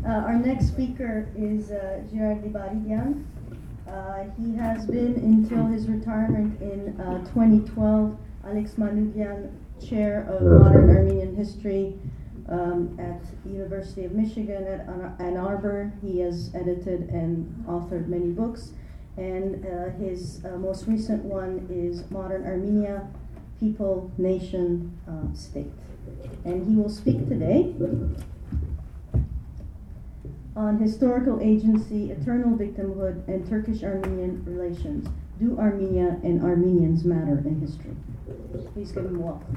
Our next speaker is Gérard Libaridian. He has been, until his retirement in 2012, Alex Manoukian Chair of Modern Armenian History at University of Michigan at Ann Arbor. He has edited and authored many books, and his most recent one is Modern Armenia, People, Nation, State. And he will speak today on historical agency, eternal victimhood, and Turkish-Armenian relations. Do Armenia and Armenians matter in history? Please give him a welcome.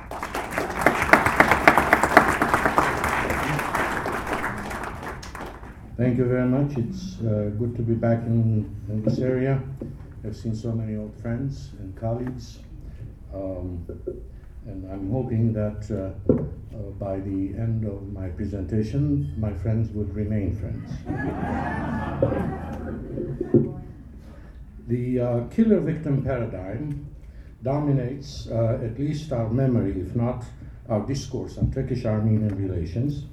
Thank you very much. It's good to be back in this area. I've seen so many old friends and colleagues. And I'm hoping that by the end of my presentation, my friends would remain friends. The killer-victim paradigm dominates at least our memory, if not our discourse on Turkish-Armenian relations,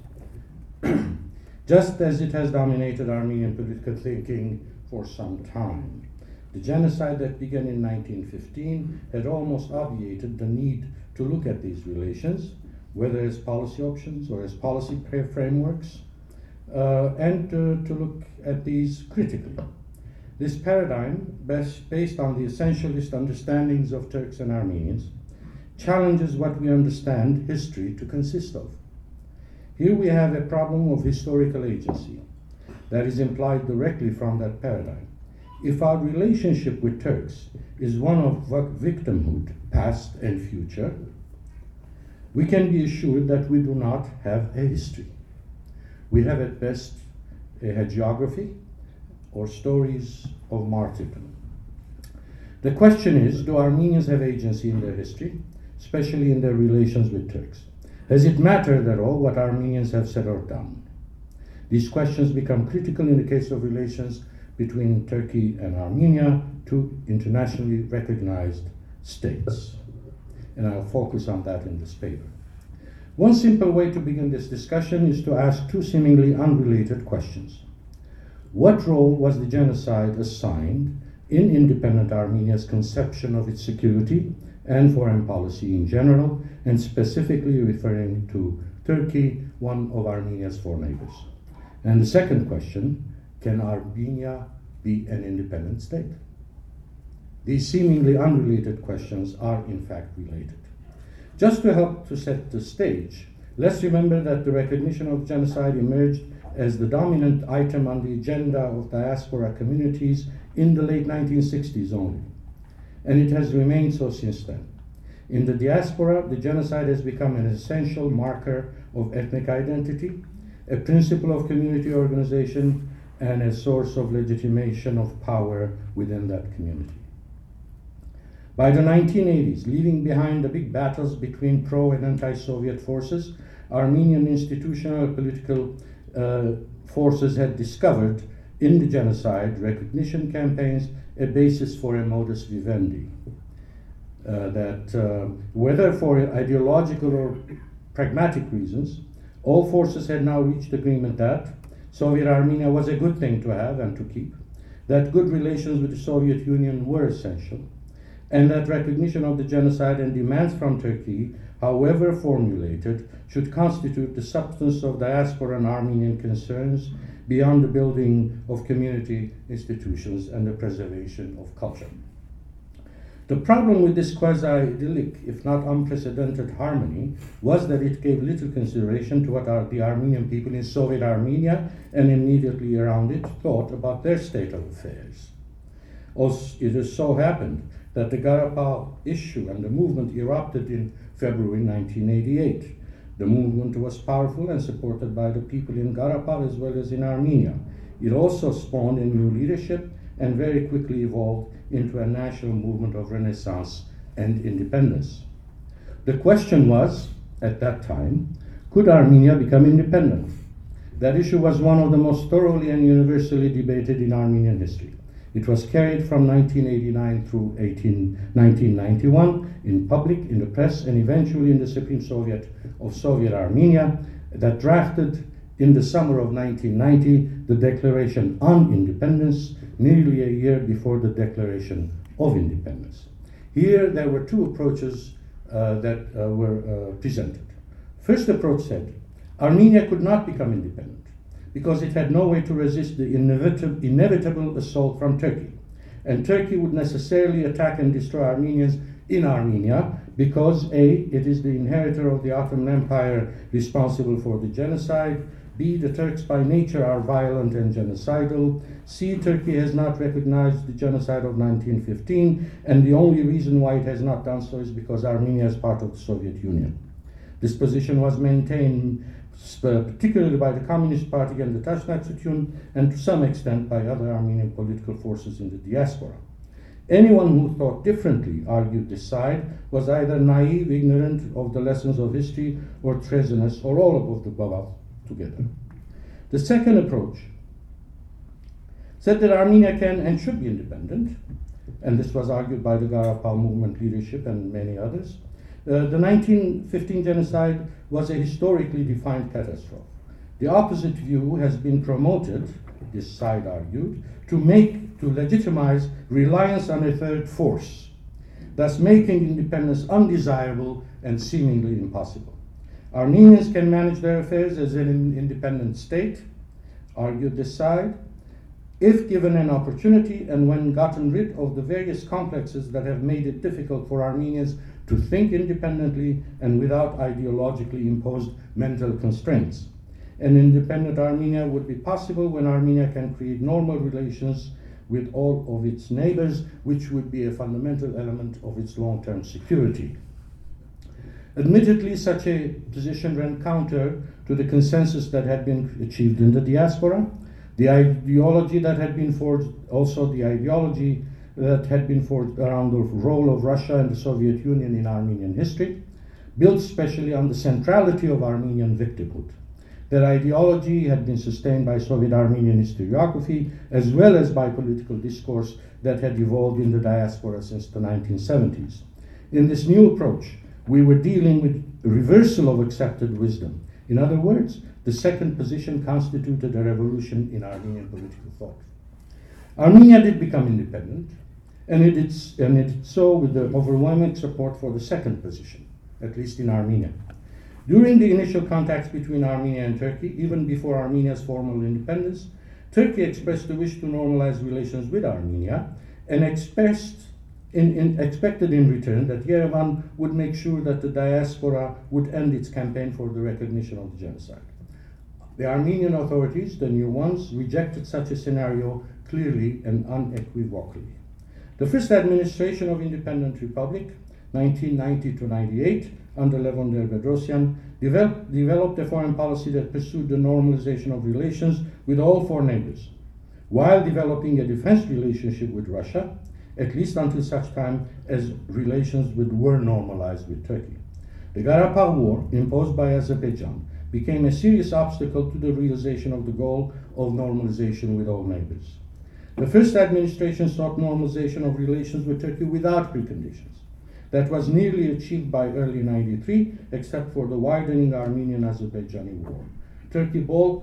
just as it has dominated Armenian political thinking for some time. The genocide that began in 1915 had almost obviated the need to look at these relations, whether as policy options or as policy frameworks, and to look at these critically. This paradigm, based on the essentialist understandings of Turks and Armenians, challenges what we understand history to consist of. Here we have a problem of historical agency that is implied directly from that paradigm. If our relationship with Turks is one of victimhood, past and future, we can be assured that we do not have a history. We have at best a hagiography or stories of martyrdom. The question is, do Armenians have agency in their history, especially in their relations with Turks? Has it mattered at all what Armenians have said or done? These questions become critical in the case of relations between Turkey and Armenia, two internationally recognized states. And I'll focus on that in this paper. One simple way to begin this discussion is to ask two seemingly unrelated questions. What role was the genocide assigned in independent Armenia's conception of its security and foreign policy in general, and specifically referring to Turkey, one of Armenia's four neighbors? And the second question, can Armenia be an independent state? These seemingly unrelated questions are in fact related. Just to help to set the stage, let's remember that the recognition of genocide emerged as the dominant item on the agenda of diaspora communities in the late 1960s only, and it has remained so since then. In the diaspora, the genocide has become an essential marker of ethnic identity, a principle of community organization, and a source of legitimation of power within that community. By the 1980s, leaving behind the big battles between pro and anti-Soviet forces, Armenian institutional political forces had discovered in the genocide recognition campaigns a basis for a modus vivendi. Whether for ideological or pragmatic reasons, all forces had now reached agreement that Soviet Armenia was a good thing to have and to keep, that good relations with the Soviet Union were essential, and that recognition of the genocide and demands from Turkey, however formulated, should constitute the substance of diaspora and Armenian concerns beyond the building of community institutions and the preservation of culture. The problem with this quasi-idyllic, if not unprecedented harmony, was that it gave little consideration to what the Armenian people in Soviet Armenia and immediately around it thought about their state of affairs. It has so happened that the Garapal issue and the movement erupted in February 1988. The movement was powerful and supported by the people in Garapal as well as in Armenia. It also spawned a new leadership and very quickly evolved into a national movement of renaissance and independence. The question was, at that time, could Armenia become independent? That issue was one of the most thoroughly and universally debated in Armenian history. It was carried from 1989 through 1991 in public, in the press, and eventually in the Supreme Soviet of Soviet Armenia, that drafted in the summer of 1990 the Declaration on Independence, nearly a year before the Declaration of Independence. Here there were two approaches that were presented. First approach said Armenia could not become independent because it had no way to resist the inevitable assault from Turkey. And Turkey would necessarily attack and destroy Armenians in Armenia because A, it is the inheritor of the Ottoman Empire responsible for the genocide, B, the Turks by nature are violent and genocidal, C, Turkey has not recognized the genocide of 1915, and the only reason why it has not done so is because Armenia is part of the Soviet Union. This position was maintained particularly by the Communist Party and the Tashnaksutyun, and to some extent by other Armenian political forces in the diaspora. Anyone who thought differently, argued this side, was either naive, ignorant of the lessons of history, or treasonous, or all of the above together. The second approach said that Armenia can and should be independent, and this was argued by the Garapal movement leadership and many others. The 1915 genocide was a historically defined catastrophe. The opposite view has been promoted, this side argued, to legitimize reliance on a third force, thus making independence undesirable and seemingly impossible. Armenians can manage their affairs as an independent state, argued this side, if given an opportunity and when gotten rid of the various complexes that have made it difficult for Armenians to think independently and without ideologically imposed mental constraints. An independent Armenia would be possible when Armenia can create normal relations with all of its neighbors, which would be a fundamental element of its long-term security. Admittedly, such a position ran counter to the consensus that had been achieved in the diaspora, the ideology that had been forged, also the ideology that had been forged around the role of Russia and the Soviet Union in Armenian history, built specially on the centrality of Armenian victimhood. That ideology had been sustained by Soviet Armenian historiography as well as by political discourse that had evolved in the diaspora since the 1970s. In this new approach, we were dealing with a reversal of accepted wisdom. In other words, the second position constituted a revolution in Armenian political thought. Armenia did become independent, and it did so with the overwhelming support for the second position, at least in Armenia. During the initial contacts between Armenia and Turkey, even before Armenia's formal independence, Turkey expressed the wish to normalize relations with Armenia and expected in return that Yerevan would make sure that the diaspora would end its campaign for the recognition of the genocide. The Armenian authorities, the new ones, rejected such a scenario clearly and unequivocally. The first administration of Independent Republic, 1990 to 98, under Levon Ter-Bedrosian, developed a foreign policy that pursued the normalization of relations with all four neighbors, while developing a defense relationship with Russia, at least until such time as relations were normalized with Turkey. The Karabakh War, imposed by Azerbaijan, became a serious obstacle to the realization of the goal of normalization with all neighbors. The first administration sought normalization of relations with Turkey without preconditions. That was nearly achieved by early '93, except for the widening Armenian-Azerbaijani war. Turkey balked